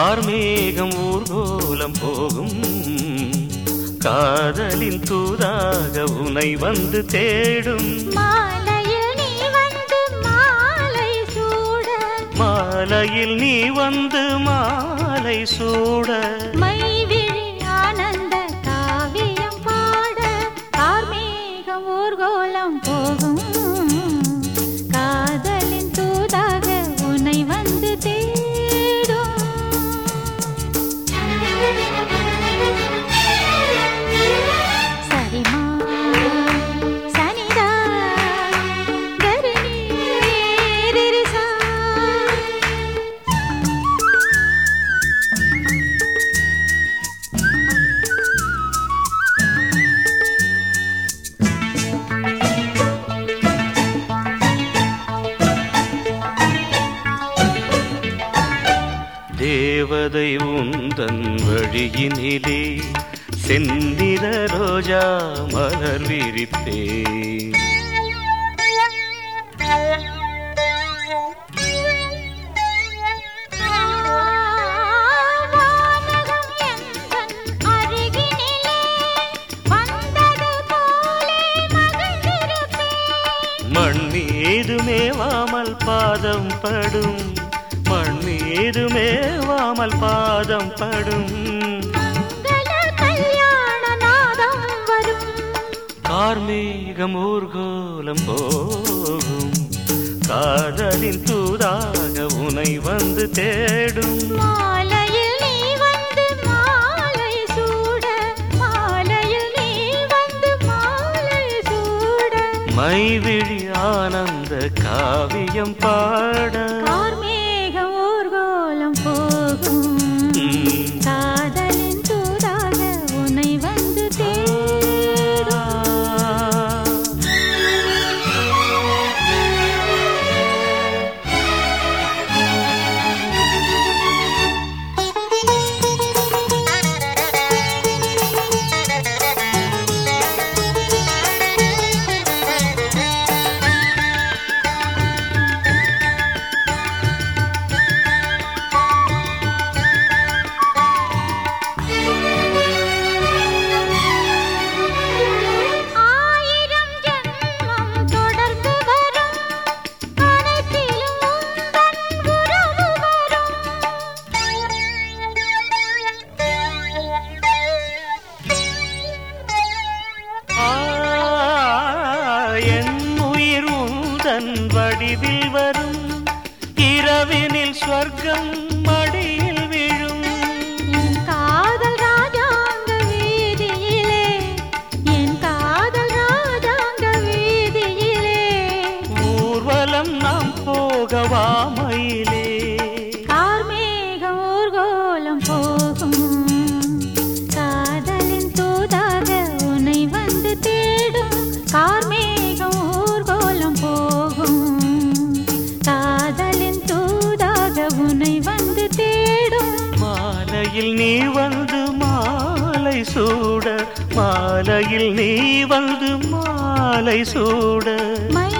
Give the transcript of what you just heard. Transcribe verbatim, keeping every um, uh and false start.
கார்மேகம் ஊர்கோலம் போகும் காதலின் தூதாக உனை வந்து தேடும் மாலையில் நீ வந்து மாலை சூட மாலையில் நீ வந்து மாலை சூட மைவிழி ஆனந்த காவியம் பாட கார்மேகம் ஊர்கோலம் போகும் காதலின் தூதாக உன்னை வந்து தேடும் சரிமா சனிதா கருணி ரிரிசா தேவதை உந்தன் வழியினிலே செந்திர ரோஜா மலர் விரிப்பே வானகம் எந்தன் அருகினிலே வந்தது போலே மகிழ்ந்திருப்பேன் மண் மீது மேவாமல் பாதம் படும் மண் மீது மேவாமல் பாதம் படும் மங்கள கல்யாண நாதம் வரும் கார்மேகம் ஊர்கோலம் போகும் காதலின் தூதாக உனை வந்து தேடும் மாலையில் நீ வந்து மாலை சூட மாலையில் நீ வந்து மாலை சூட மைவிழி ஆனந்த காவியம் பாட கார்மேகம் ஊர்கோலம் போகும் காதலின் தூதாக உன்னை வந்து தேடும் ஆயிரம் ஜென்மம் தொடர்ந்து வரும் அனைத்திலும் உந்தன் உறவு வரும் ஆ, என் உயிர் உந்தன் வடிவில் வரும் இரவினில் ஸ்வர்க்கம் மடியில் விழும் என் காதல் ராஜாங்க வீதியிலே என் காதல் ராஜாங்க வீதியிலே ஊர்வலம் நாம் போகவா மயிலே கார்மேகம் ஊர்கோலம் போகும் காதலின் தூதாக உன்னை வந்து தேடும் கார்மேகம் ஊர்கோலம் போகும் காதலின் தூதாக உன்னை வந்து தேடும் மாலையில் நீ வந்து மாலை சூட மாலையில் நீ வந்து மாலை சூட மை